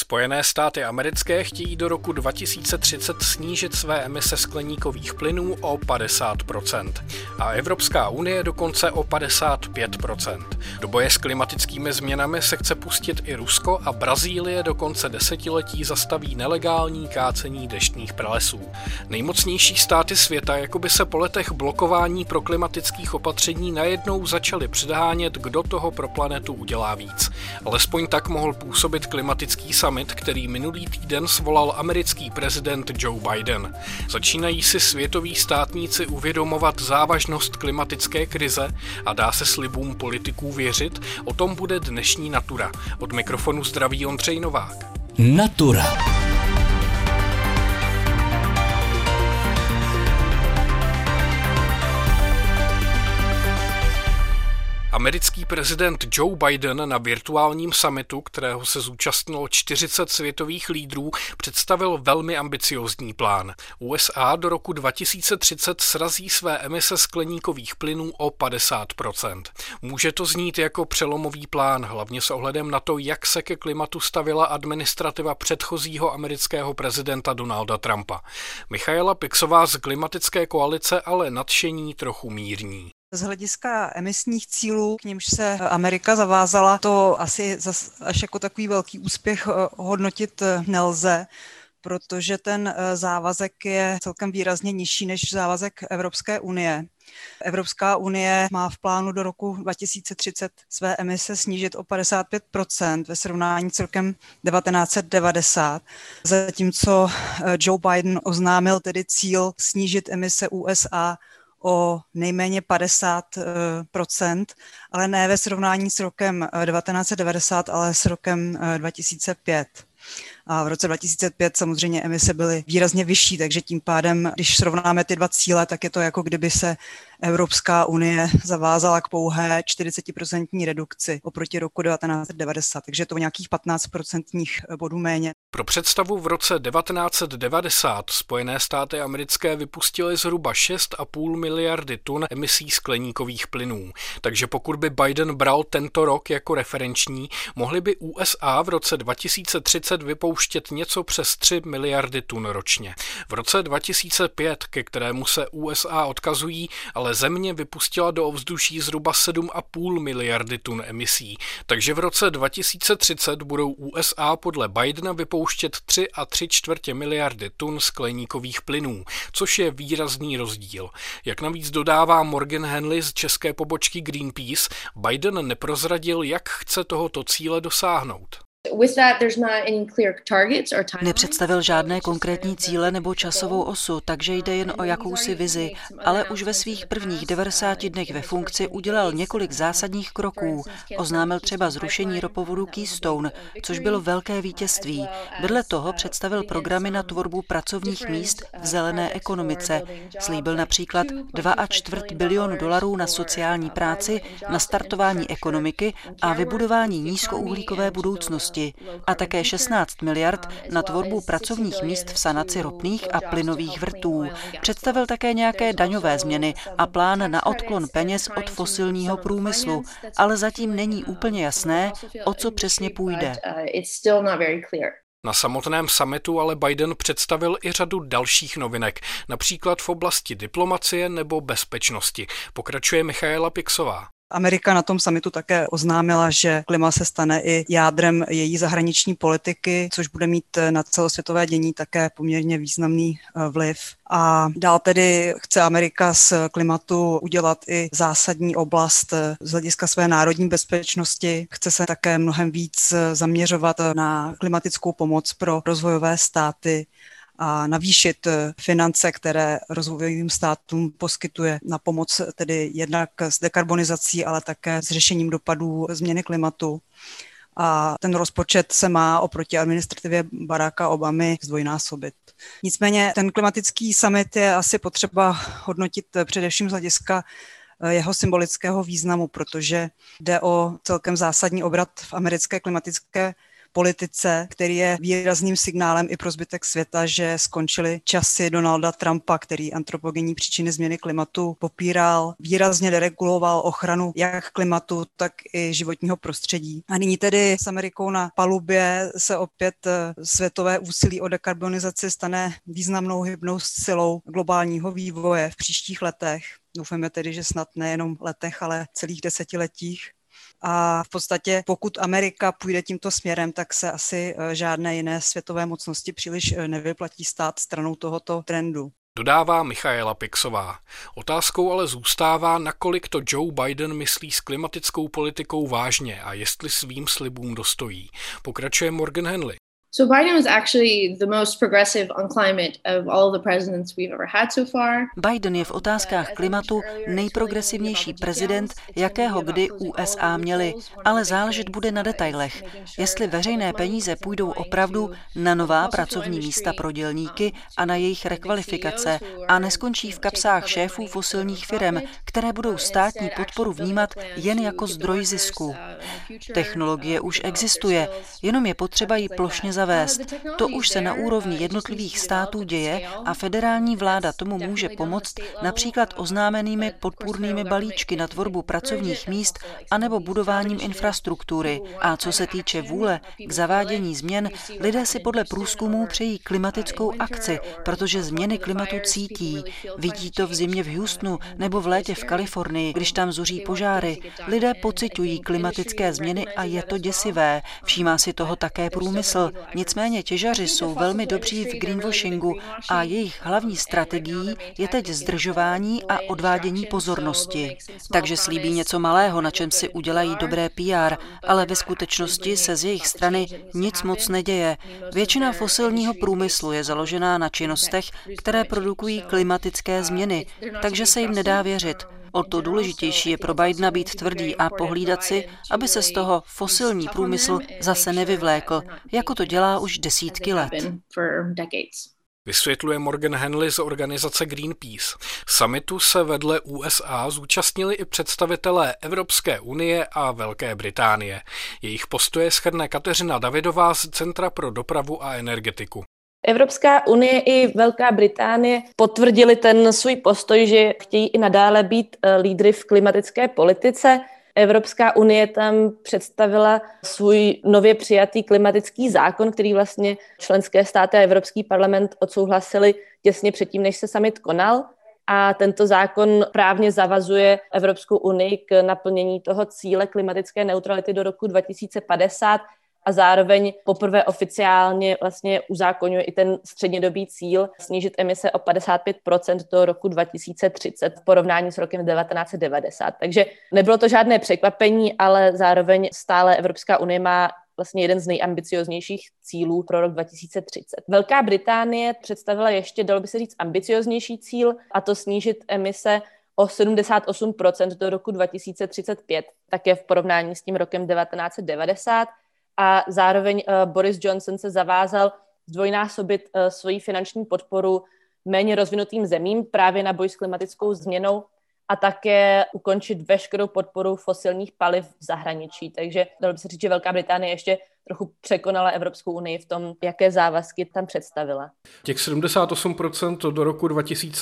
Spojené státy americké chtějí do roku 2030 snížit své emise skleníkových plynů o 50% a Evropská unie dokonce o 55%. Do boje s klimatickými změnami se chce pustit i Rusko a Brazílie do konce desetiletí zastaví nelegální kácení deštných pralesů. Nejmocnější státy světa jakoby se po letech blokování proklimatických opatření najednou začaly předhánět, kdo toho pro planetu udělá víc. Alespoň tak mohl působit klimatický summit, který minulý týden svolal americký prezident Joe Biden. Začínají si světoví státníci uvědomovat závažnost klimatické krize a dá se slibům politiků věřit? O tom bude dnešní Natura. Od mikrofonu zdraví Ondřej Novák. Natura. Americký prezident Joe Biden na virtuálním summitu, kterého se zúčastnilo 40 světových lídrů, představil velmi ambiciózní plán. USA do roku 2030 srazí své emise skleníkových plynů o 50%. Může to znít jako přelomový plán, hlavně s ohledem na to, jak se ke klimatu stavila administrativa předchozího amerického prezidenta Donalda Trumpa. Michaela Pixová z klimatické koalice ale nadšení trochu mírní. Z hlediska emisních cílů, k nimž se Amerika zavázala, to asi až jako takový velký úspěch hodnotit nelze, protože ten závazek je celkem výrazně nižší než závazek Evropské unie. Evropská unie má v plánu do roku 2030 své emise snížit o 55% ve srovnání s rokem 1990, zatímco Joe Biden oznámil tedy cíl snížit emise USA o nejméně 50%, ale ne ve srovnání s rokem 1990, ale s rokem 2005. A v roce 2005 samozřejmě emise byly výrazně vyšší, takže tím pádem, když srovnáme ty dva cíle, tak je to jako kdyby se Evropská unie zavázala k pouhé 40% redukci oproti roku 1990, takže je to nějakých 15% bodů méně. Pro představu v roce 1990 Spojené státy americké vypustily zhruba 6,5 miliardy tun emisí skleníkových plynů. Takže pokud by Biden bral tento rok jako referenční, mohly by USA v roce 2030 vypouštět něco přes 3 miliardy tun ročně. V roce 2005, ke kterému se USA odkazují, ale země vypustila do ovzduší zhruba 7,5 miliardy tun emisí. Takže v roce 2030 budou USA podle Bidena vypouštět 3,75 miliardy tun skleníkových plynů, což je výrazný rozdíl. Jak navíc dodává Morgan Henley z české pobočky Greenpeace, Biden neprozradil, jak chce tohoto cíle dosáhnout. Nepředstavil žádné konkrétní cíle nebo časovou osu, takže jde jen o jakousi vizi, ale už ve svých prvních 90 dnech ve funkci udělal několik zásadních kroků. Oznámil třeba zrušení ropovodu Keystone, což bylo velké vítězství. Vedle toho představil programy na tvorbu pracovních míst v zelené ekonomice. Slíbil například $2,25 bilionu na sociální práci, na startování ekonomiky a vybudování nízkouhlíkové budoucnosti. A také 16 miliard na tvorbu pracovních míst v sanaci ropných a plynových vrtů. Představil také nějaké daňové změny a plán na odklon peněz od fosilního průmyslu, ale zatím není úplně jasné, o co přesně půjde. Na samotném summitu ale Biden představil i řadu dalších novinek, například v oblasti diplomacie nebo bezpečnosti. Pokračuje Michaela Pixová. Amerika na tom summitu také oznámila, že klima se stane i jádrem její zahraniční politiky, což bude mít na celosvětové dění také poměrně významný vliv. A dál tedy chce Amerika z klimatu udělat i zásadní oblast z hlediska své národní bezpečnosti. Chce se také mnohem víc zaměřovat na klimatickou pomoc pro rozvojové státy a navýšit finance, které rozvojovým státům poskytuje na pomoc tedy jednak s dekarbonizací, ale také s řešením dopadů změny klimatu. A ten rozpočet se má oproti administrativě Baracka Obamy zdvojnásobit. Nicméně ten klimatický summit je asi potřeba hodnotit především z hlediska jeho symbolického významu, protože jde o celkem zásadní obrat v americké klimatické politice, který je výrazným signálem i pro zbytek světa, že skončily časy Donalda Trumpa, který antropogenní příčiny změny klimatu popíral, výrazně dereguloval ochranu jak klimatu, tak i životního prostředí. A nyní tedy s Amerikou na palubě se opět světové úsilí o dekarbonizaci stane významnou hybnou silou globálního vývoje v příštích letech. Doufáme tedy, že snad nejenom letech, ale celých desetiletích. A v podstatě pokud Amerika půjde tímto směrem, tak se asi žádné jiné světové mocnosti příliš nevyplatí stát stranou tohoto trendu. Dodává Michaela Pixová. Otázkou ale zůstává, nakolik to Joe Biden myslí s klimatickou politikou vážně a jestli svým slibům dostojí. Pokračuje Morgan Henley. So Biden was actually the most progressive on climate of all the presidents we've ever had so far. Biden je v otázkách klimatu nejprogresivnější prezident, jakého kdy USA měli, ale záležet bude na detailech. Jestli veřejné peníze půjdou opravdu na nová pracovní místa pro dělníky a na jejich rekvalifikace a neskončí v kapsách šéfů fosilních firem, které budou státní podporu vnímat jen jako zdroj zisku. Technologie už existuje, jenom je potřeba ji plošně zavést. To už se na úrovni jednotlivých států děje a federální vláda tomu může pomoct například oznámenými podpůrnými balíčky na tvorbu pracovních míst anebo budováním infrastruktury. A co se týče vůle k zavádění změn, lidé si podle průzkumů přejí klimatickou akci, protože změny klimatu cítí. Vidí to v zimě v Houstonu nebo v létě v Kalifornii, když tam zuří požáry. Lidé pociťují klimatické změny a je to děsivé. Všímá si toho také průmysl. Nicméně těžaři jsou velmi dobří v greenwashingu a jejich hlavní strategií je teď zdržování a odvádění pozornosti. Takže slíbí něco malého, na čem si udělají dobré PR, ale ve skutečnosti se z jejich strany nic moc neděje. Většina fosilního průmyslu je založená na činnostech, které produkují klimatické změny, takže se jim nedá věřit. O to důležitější je pro Bidena být tvrdý a pohlídat si, aby se z toho fosilní průmysl zase nevyvlékl, jako to dělá už desítky let. Vysvětluje Morgan Henley z organizace Greenpeace. Summitu se vedle USA zúčastnili i představitelé Evropské unie a Velké Británie. Jejich postoje shrne Kateřina Davidová z Centra pro dopravu a energetiku. Evropská unie i Velká Británie potvrdili ten svůj postoj, že chtějí i nadále být lídry v klimatické politice. Evropská unie tam představila svůj nově přijatý klimatický zákon, který vlastně členské státy a Evropský parlament odsouhlasili těsně předtím, než se summit konal. A tento zákon právně zavazuje Evropskou unii k naplnění toho cíle klimatické neutrality do roku 2050 a zároveň poprvé oficiálně vlastně uzákoňuje i ten střednědobý cíl snížit emise o 55% do roku 2030 v porovnání s rokem 1990. Takže nebylo to žádné překvapení, ale zároveň stále Evropská unie má vlastně jeden z nejambicioznějších cílů pro rok 2030. Velká Británie představila ještě, dalo by se říct, ambicioznější cíl, a to snížit emise o 78% do roku 2035, také v porovnání s tím rokem 1990. A zároveň Boris Johnson se zavázal zdvojnásobit svoji finanční podporu méně rozvinutým zemím právě na boj s klimatickou změnou a také ukončit veškerou podporu fosilních paliv v zahraničí. Takže dalo by se říct, že Velká Británie ještě trochu překonala Evropskou unii v tom, jaké závazky tam představila. Těch 78% do roku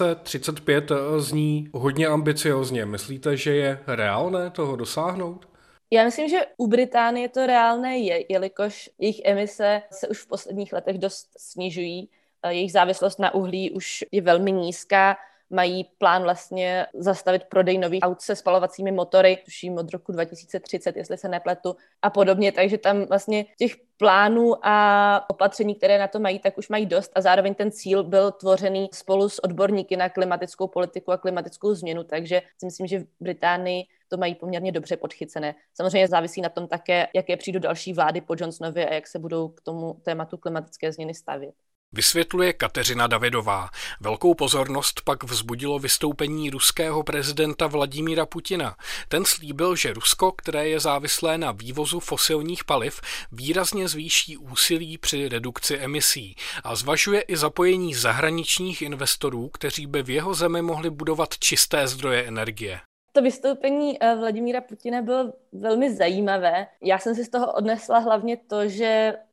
2035 zní hodně ambiciozně. Myslíte, že je reálné toho dosáhnout? Já myslím, že u Británie to reálné je, jelikož jejich emise se už v posledních letech dost snižují. Jejich závislost na uhlí už je velmi nízká. Mají plán vlastně zastavit prodej nových aut se spalovacími motory, tuším od roku 2030, jestli se nepletu, a podobně. Takže tam vlastně těch plánů a opatření, které na to mají, tak už mají dost a zároveň ten cíl byl tvořený spolu s odborníky na klimatickou politiku a klimatickou změnu, takže si myslím, že v Británii to mají poměrně dobře podchycené. Samozřejmě závisí na tom také, jaké přijdou další vlády po Johnsonovi a jak se budou k tomu tématu klimatické změny stavět. Vysvětluje Kateřina Davidová. Velkou pozornost pak vzbudilo vystoupení ruského prezidenta Vladimíra Putina. Ten slíbil, že Rusko, které je závislé na vývozu fosilních paliv, výrazně zvýší úsilí při redukci emisí a zvažuje i zapojení zahraničních investorů, kteří by v jeho zemi mohli budovat čisté zdroje energie. To vystoupení Vladimíra Putina bylo velmi zajímavé. Já jsem si z toho odnesla hlavně to, že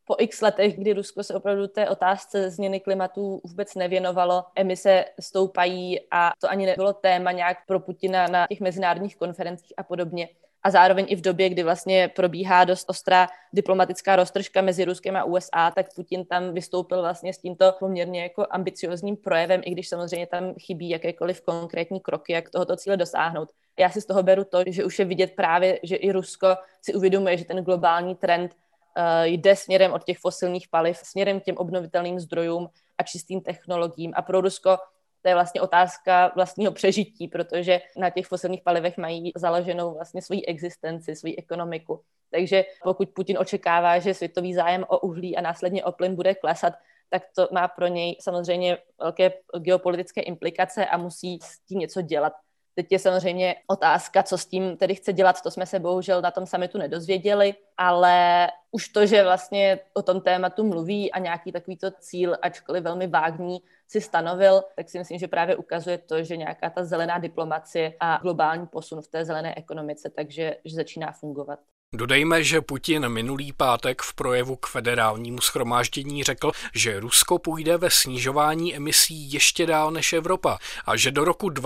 po x letech, kdy Rusko se opravdu té otázce změny klimatu vůbec nevěnovalo, emise stoupají a to ani nebylo téma nějak pro Putina na těch mezinárodních konferencích a podobně. A zároveň i v době, kdy vlastně probíhá dost ostrá diplomatická roztržka mezi Ruskem a USA, tak Putin tam vystoupil vlastně s tímto poměrně jako ambiciozním projevem, i když samozřejmě tam chybí jakékoliv konkrétní kroky, jak tohoto cíle dosáhnout. Já si z toho beru to, že už je vidět právě, že i Rusko si uvědomuje, že ten globální trend jde směrem od těch fosilních paliv, směrem k těm obnovitelným zdrojům a čistým technologiím. A pro Rusko to je vlastně otázka vlastního přežití, protože na těch fosilních palivech mají založenou vlastně svoji existenci, svoji ekonomiku. Takže pokud Putin očekává, že světový zájem o uhlí a následně o plyn bude klesat, tak to má pro něj samozřejmě velké geopolitické implikace a musí s tím něco dělat. Teď je samozřejmě otázka, co s tím tedy chce dělat, to jsme se bohužel na tom summitu nedozvěděli, ale už to, že vlastně o tom tématu mluví a nějaký takovýto cíl, ačkoliv velmi vágní, si stanovil, tak si myslím, že právě ukazuje to, že nějaká ta zelená diplomacie a globální posun v té zelené ekonomice, takže že začíná fungovat. Dodejme, že Putin minulý pátek v projevu k federálnímu shromáždění řekl, že Rusko půjde ve snižování emisí ještě dál než Evropa a že do roku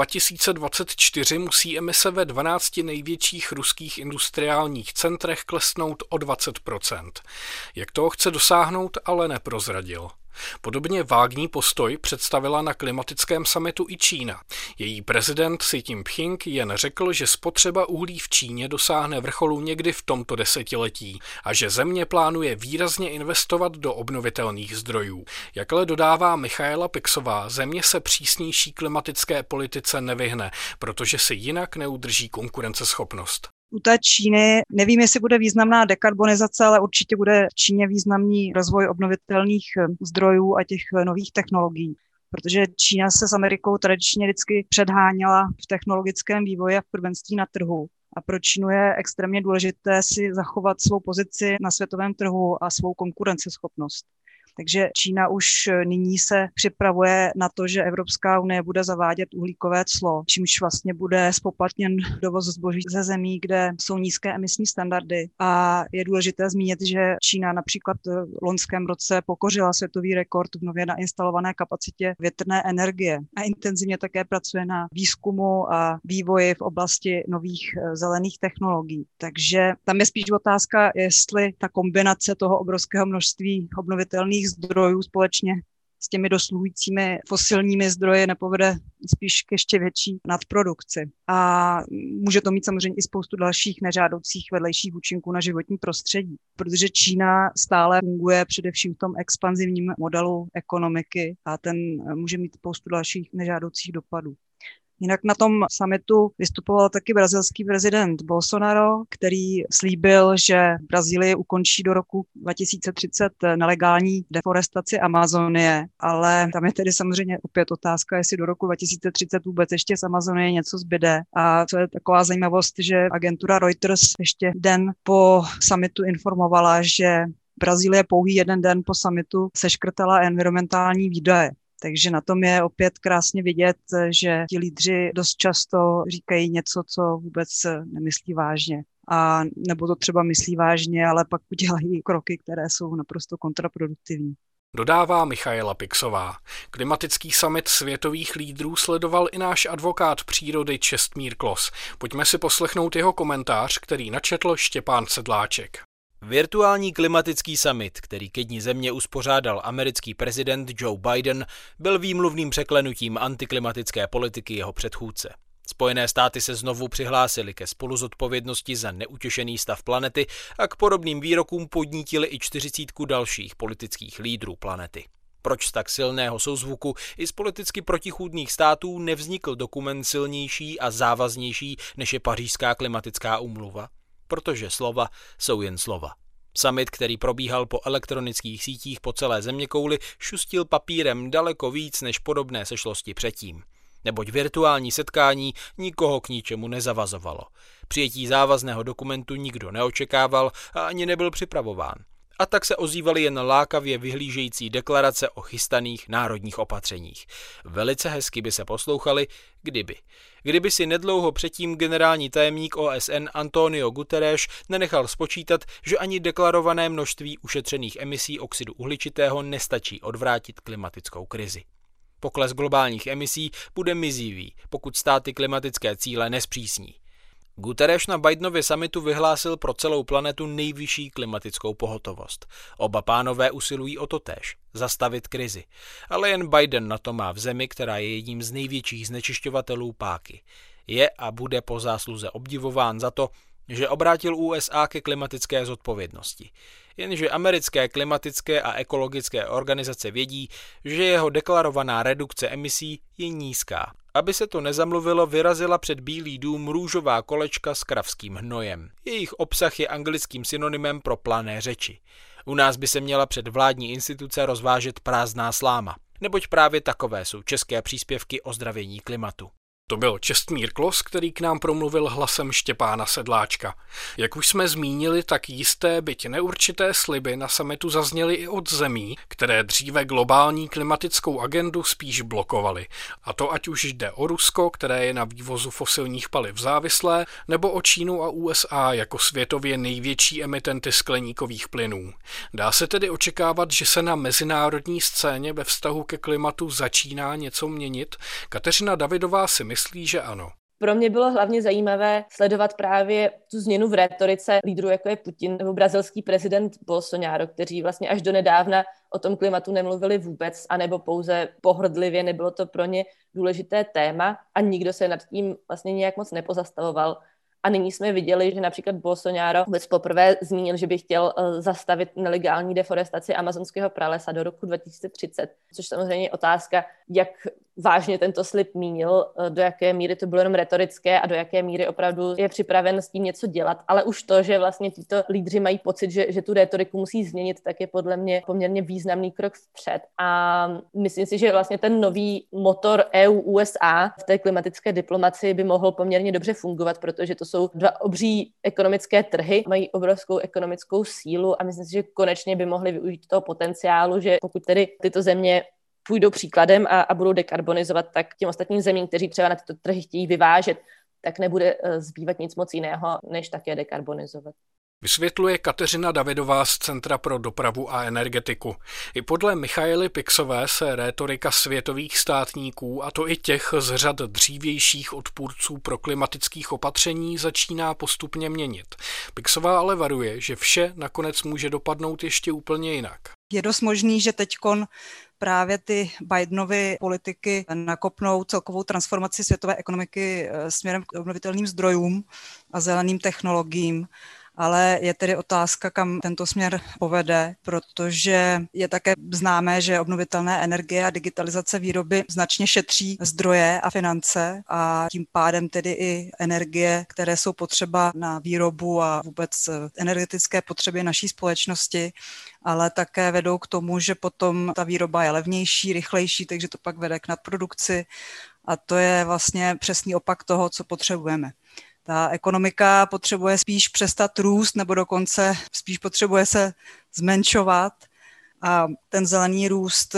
2024 musí emise ve 12 největších ruských industriálních centrech klesnout o 20%. Jak toho chce dosáhnout, ale neprozradil. Podobně vágní postoj představila na klimatickém summitu i Čína. Její prezident Xi Jinping jen řekl, že spotřeba uhlí v Číně dosáhne vrcholu někdy v tomto desetiletí a že země plánuje výrazně investovat do obnovitelných zdrojů. Jak ale dodává Michaela Pixová, země se přísnější klimatické politice nevyhne, protože si jinak neudrží konkurenceschopnost. U té Číny nevím, jestli bude významná dekarbonizace, ale určitě bude v Číně významný rozvoj obnovitelných zdrojů a těch nových technologií. Protože Čína se s Amerikou tradičně vždycky předháněla v technologickém vývoji a v prvenství na trhu. A pro Čínu je extrémně důležité si zachovat svou pozici na světovém trhu a svou konkurenceschopnost. Takže Čína už nyní se připravuje na to, že Evropská unie bude zavádět uhlíkové clo, čímž vlastně bude zpoplatněn dovoz zboží ze zemí, kde jsou nízké emisní standardy. A je důležité zmínit, že Čína například v loňském roce pokořila světový rekord v nově nainstalované kapacitě větrné energie a intenzivně také pracuje na výzkumu a vývoji v oblasti nových zelených technologií. Takže tam je spíš otázka, jestli ta kombinace toho obrovského množství obnovitelných zdrojů společně s těmi dosluhujícími fosilními zdroji nepovede spíš k ještě větší nadprodukci. A může to mít samozřejmě i spoustu dalších nežádoucích vedlejších účinků na životní prostředí, protože Čína stále funguje především v tom expanzivním modelu ekonomiky a ten může mít spoustu dalších nežádoucích dopadů. Jinak na tom summitu vystupoval taky brazilský prezident Bolsonaro, který slíbil, že Brazílie ukončí do roku 2030 nelegální deforestaci Amazonie, ale tam je tedy samozřejmě opět otázka, jestli do roku 2030 vůbec ještě z Amazonie něco zbyde. A co je taková zajímavost, že agentura Reuters ještě den po summitu informovala, že Brazílie pouhý jeden den po summitu seškrtala environmentální výdaje. Takže na tom je opět krásně vidět, že ti lídři dost často říkají něco, co vůbec nemyslí vážně. A nebo to třeba myslí vážně, ale pak udělají kroky, které jsou naprosto kontraproduktivní. Dodává Michaela Pixová. Klimatický summit světových lídrů sledoval i náš advokát přírody Čestmír Klos. Pojďme si poslechnout jeho komentář, který načetl Štěpán Sedláček. Virtuální klimatický summit, který ke dni země uspořádal americký prezident Joe Biden, byl výmluvným překlenutím antiklimatické politiky jeho předchůdce. Spojené státy se znovu přihlásily ke spoluzodpovědnosti za neutěšený stav planety a k podobným výrokům podnítili i 40 dalších politických lídrů planety. Proč z tak silného souzvuku i z politicky protichůdných států nevznikl dokument silnější a závaznější, než je Pařížská klimatická úmluva? Protože slova jsou jen slova. Summit, který probíhal po elektronických sítích po celé zeměkouli, šustil papírem daleko víc než podobné sešlosti předtím. Neboť virtuální setkání nikoho k ničemu nezavazovalo. Přijetí závazného dokumentu nikdo neočekával a ani nebyl připravován. a tak se ozývaly jen lákavě vyhlížející deklarace o chystaných národních opatřeních. Velice hezky by se poslouchali, kdyby si nedlouho předtím generální tajemník OSN Antonio Guterres nenechal spočítat, že ani deklarované množství ušetřených emisí oxidu uhličitého nestačí odvrátit klimatickou krizi. Pokles globálních emisí bude mizivý, pokud státy klimatické cíle nezpřísní. Guterres na Bidenově summitu vyhlásil pro celou planetu nejvyšší klimatickou pohotovost. Oba pánové usilují o totéž, zastavit krizi. Ale jen Biden na to má v zemi, která je jedním z největších znečišťovatelů páky. Je a bude po zásluze obdivován za to, že obrátil USA ke klimatické zodpovědnosti. Jenže americké klimatické a ekologické organizace vědí, že jeho deklarovaná redukce emisí je nízká. Aby se to nezamluvilo, vyrazila před Bílý dům růžová kolečka s kravským hnojem. Jejich obsah je anglickým synonymem pro plané řeči. U nás by se měla před vládní instituce rozvážet prázdná sláma, neboť právě takové jsou české příspěvky o zdravění klimatu. To byl Čestmír Klos, který k nám promluvil hlasem Štěpána Sedláčka. Jak už jsme zmínili, tak jisté, byť neurčité sliby na summitu zazněly i od zemí, které dříve globální klimatickou agendu spíš blokovaly. A to ať už jde o Rusko, které je na vývozu fosilních paliv závislé, nebo o Čínu a USA jako světově největší emitenty skleníkových plynů. Dá se tedy očekávat, že se na mezinárodní scéně ve vztahu ke klimatu začíná něco měnit? Kateřina Davidová si myslí, že ano. Pro mě bylo hlavně zajímavé sledovat právě tu změnu v rétorice lídrů, jako je Putin nebo brazilský prezident Bolsonaro, kteří vlastně až do nedávna o tom klimatu nemluvili vůbec, anebo pouze pohrdlivě, nebylo to pro ně důležité téma a nikdo se nad tím vlastně nějak moc nepozastavoval. A nyní jsme viděli, že například Bolsonaro vůbec poprvé zmínil, že by chtěl zastavit nelegální deforestaci amazonského pralesa do roku 2030, což samozřejmě je otázka, jak vážně tento slib mínil, do jaké míry to bylo jenom retorické a do jaké míry opravdu je připraven s tím něco dělat. Ale už to, že vlastně tyto lídři mají pocit, že tu retoriku musí změnit, tak je podle mě poměrně významný krok vpřed. A myslím si, že vlastně ten nový motor EU-USA v té klimatické diplomacii by mohl poměrně dobře fungovat, protože to jsou dva obří ekonomické trhy, mají obrovskou ekonomickou sílu a myslím si, že konečně by mohli využít toho potenciálu, že pokud tedy tyto země půjdou příkladem a budou dekarbonizovat, tak těm ostatním zemím, kteří třeba na tyto trhy chtějí vyvážet, tak nebude zbývat nic moc jiného, než také dekarbonizovat. Vysvětluje Kateřina Davidová z Centra pro dopravu a energetiku. I podle Michaely Pixové se rétorika světových státníků, a to i těch z řad dřívějších odpůrců pro klimatických opatření, začíná postupně měnit. Pixová ale varuje, že vše nakonec může dopadnout ještě úplně jinak. Je dost možný, že teďkon právě ty Bidenovy politiky nakopnou celkovou transformaci světové ekonomiky směrem k obnovitelným zdrojům a zeleným technologiím. Ale je tedy otázka, kam tento směr povede, protože je také známé, že obnovitelné energie a digitalizace výroby značně šetří zdroje a finance a tím pádem tedy i energie, které jsou potřeba na výrobu a vůbec energetické potřeby naší společnosti, ale také vedou k tomu, že potom ta výroba je levnější, rychlejší, takže to pak vede k nadprodukci a to je vlastně přesný opak toho, co potřebujeme. Ta ekonomika potřebuje spíš přestat růst nebo dokonce spíš potřebuje se zmenšovat a ten zelený růst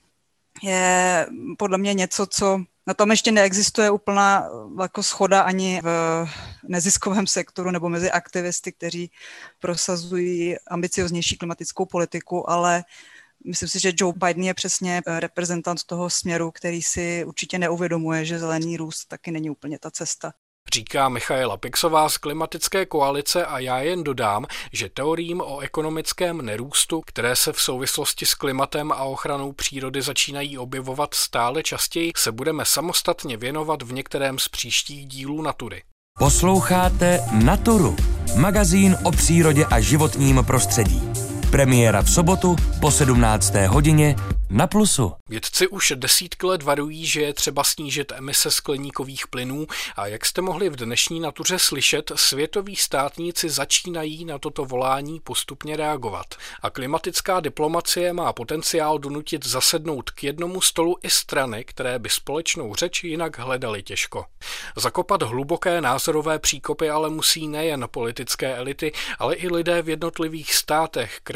je podle mě něco, co na tom ještě neexistuje úplná jako shoda ani v neziskovém sektoru nebo mezi aktivisty, kteří prosazují ambicioznější klimatickou politiku, ale myslím si, že Joe Biden je přesně reprezentant toho směru, který si určitě neuvědomuje, že zelený růst taky není úplně ta cesta. Říká Michaela Pixová z Klimatické koalice a já jen dodám, že teoriím o ekonomickém nerůstu, které se v souvislosti s klimatem a ochranou přírody začínají objevovat stále častěji, se budeme samostatně věnovat v některém z příštích dílů Natury. Posloucháte Naturu, magazín o přírodě a životním prostředí. Premiéra v sobotu po 17. hodině na Plusu. Vědci už desítky let varují, že je třeba snížit emise skleníkových plynů a jak jste mohli v dnešní Natuře slyšet, světoví státníci začínají na toto volání postupně reagovat. A klimatická diplomacie má potenciál donutit zasednout k jednomu stolu i strany, které by společnou řeč jinak hledaly těžko. Zakopat hluboké názorové příkopy ale musí nejen politické elity, ale i lidé v jednotlivých státech, krajích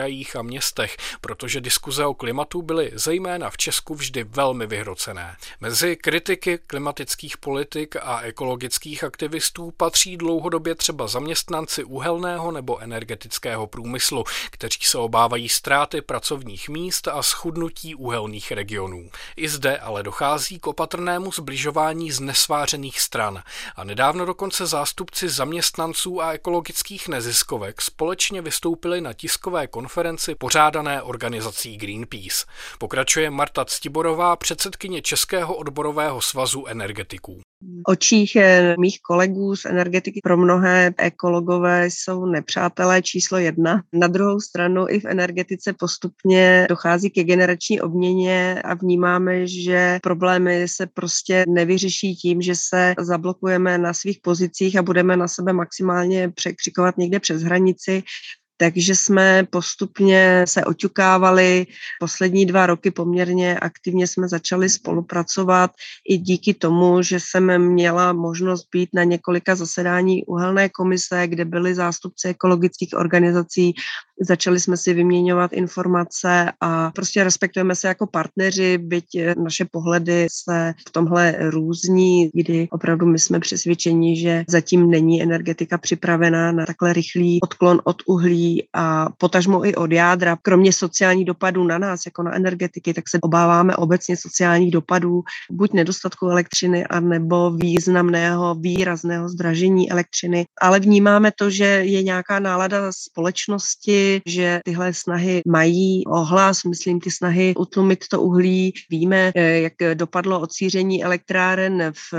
krajích a městech, protože diskuze o klimatu byly zejména v Česku vždy velmi vyhrocené. Mezi kritiky klimatických politik a ekologických aktivistů patří dlouhodobě třeba zaměstnanci uhelného nebo energetického průmyslu, kteří se obávají ztráty pracovních míst a schudnutí uhelných regionů. I zde ale dochází k opatrnému zbližování z nesvářených stran a nedávno dokonce zástupci zaměstnanců a ekologických neziskovek společně vystoupili na tiskové konferenci pořádané organizací Greenpeace. Pokračuje Marta Ctiborová, předsedkyně Českého odborového svazu energetiků. V očích mých kolegů z energetiky pro mnohé ekologové jsou nepřátelé číslo 1. Na druhou stranu i v energetice postupně dochází ke generační obměně a vnímáme, že problémy se prostě nevyřeší tím, že se zablokujeme na svých pozicích a budeme na sebe maximálně překřikovat někde přes hranici. Takže jsme postupně se oťukávali. Poslední 2 roky poměrně aktivně jsme začali spolupracovat i díky tomu, že jsem měla možnost být na několika zasedání uhelné komise, kde byli zástupci ekologických organizací. Začali jsme si vyměňovat informace a prostě respektujeme se jako partneři, byť naše pohledy se v tomhle různí, kdy opravdu my jsme přesvědčeni, že zatím není energetika připravená na takhle rychlý odklon od uhlí a potažmo i od jádra. Kromě sociálních dopadů na nás, jako na energetiky, tak se obáváme obecně sociálních dopadů, buď nedostatku elektřiny, anebo významného, výrazného zdražení elektřiny. Ale vnímáme to, že je nějaká nálada společnosti, že tyhle snahy mají ohlas, myslím ty snahy utlumit to uhlí. Víme, jak dopadlo odsíření elektráren v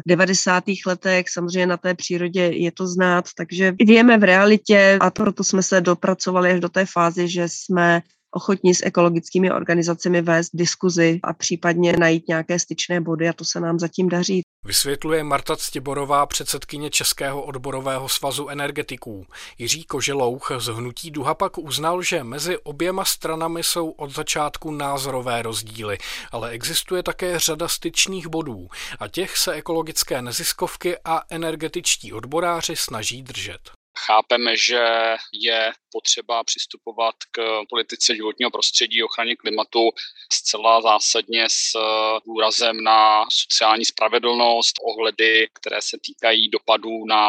90. letech, samozřejmě na té přírodě je to znát, takže žijeme v realitě a proto jsme se dopracovali až do té fázy, že jsme ochotní s ekologickými organizacemi vést diskuzi a případně najít nějaké styčné body a to se nám zatím daří. Vysvětluje Marta Ctiborová, předsedkyně Českého odborového svazu energetiků. Jiří Koželouch z hnutí Duha pak uznal, že mezi oběma stranami jsou od začátku názorové rozdíly, ale existuje také řada styčných bodů a těch se ekologické neziskovky a energetičtí odboráři snaží držet. Chápeme, že je potřeba přistupovat k politice životního prostředí, ochraně klimatu zcela zásadně s důrazem na sociální spravedlnost, ohledy, které se týkají dopadů na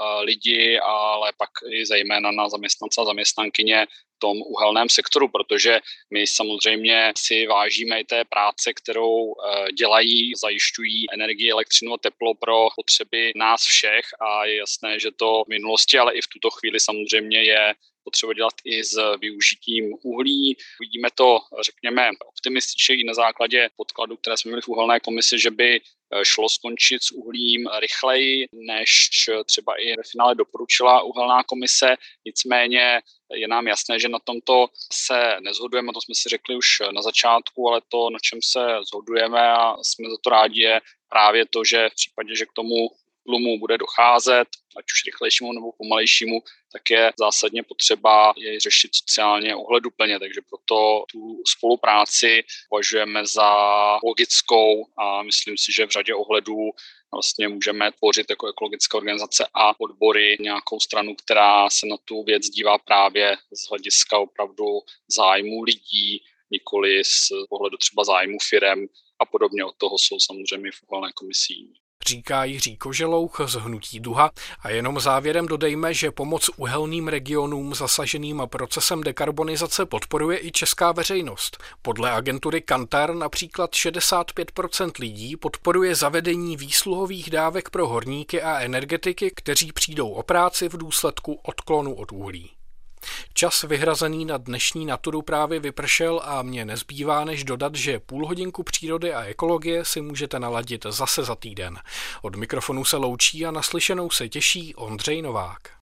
lidi, ale pak i zejména na zaměstnance a zaměstnankyně v tom uhelném sektoru, protože my samozřejmě si vážíme i té práce, kterou dělají, zajišťují energii, elektřinu a teplo pro potřeby nás všech a je jasné, že to v minulosti, ale i v tuto chvíli samozřejmě je potřeba dělat i s využitím uhlí. Vidíme to, řekněme, optimističně i na základě podkladů, které jsme měli v uhelné komisi, že by šlo skončit s uhlím rychleji, než třeba i ve finále doporučila uhelná komise. Nicméně je nám jasné, že na tomto se neshodujeme, to jsme si řekli už na začátku, ale to, na čem se shodujeme a jsme za to rádi, je právě to, že v případě, že k tomu tlumu bude docházet, ať už rychlejšímu nebo pomalejšímu, tak je zásadně potřeba jej řešit sociálně ohleduplně, takže proto tu spolupráci považujeme za logickou a myslím si, že v řadě ohledů vlastně můžeme tvořit jako ekologická organizace a odbory nějakou stranu, která se na tu věc dívá právě z hlediska opravdu zájmu lidí, nikoli z pohledu třeba zájmu firem a podobně. Od toho jsou samozřejmě v uhelné komisi jiní. Říká Jiří Koželouch z hnutí Duha a jenom závěrem dodejme, že pomoc uhelným regionům zasaženým procesem dekarbonizace podporuje i česká veřejnost. Podle agentury Kantar například 65% lidí podporuje zavedení výsluhových dávek pro horníky a energetiky, kteří přijdou o práci v důsledku odklonu od uhlí. Čas vyhrazený na dnešní Naturu právě vypršel a mně nezbývá než dodat, že půlhodinku přírody a ekologie si můžete naladit zase za týden. Od mikrofonu se loučí a naslyšenou se těší Ondřej Novák.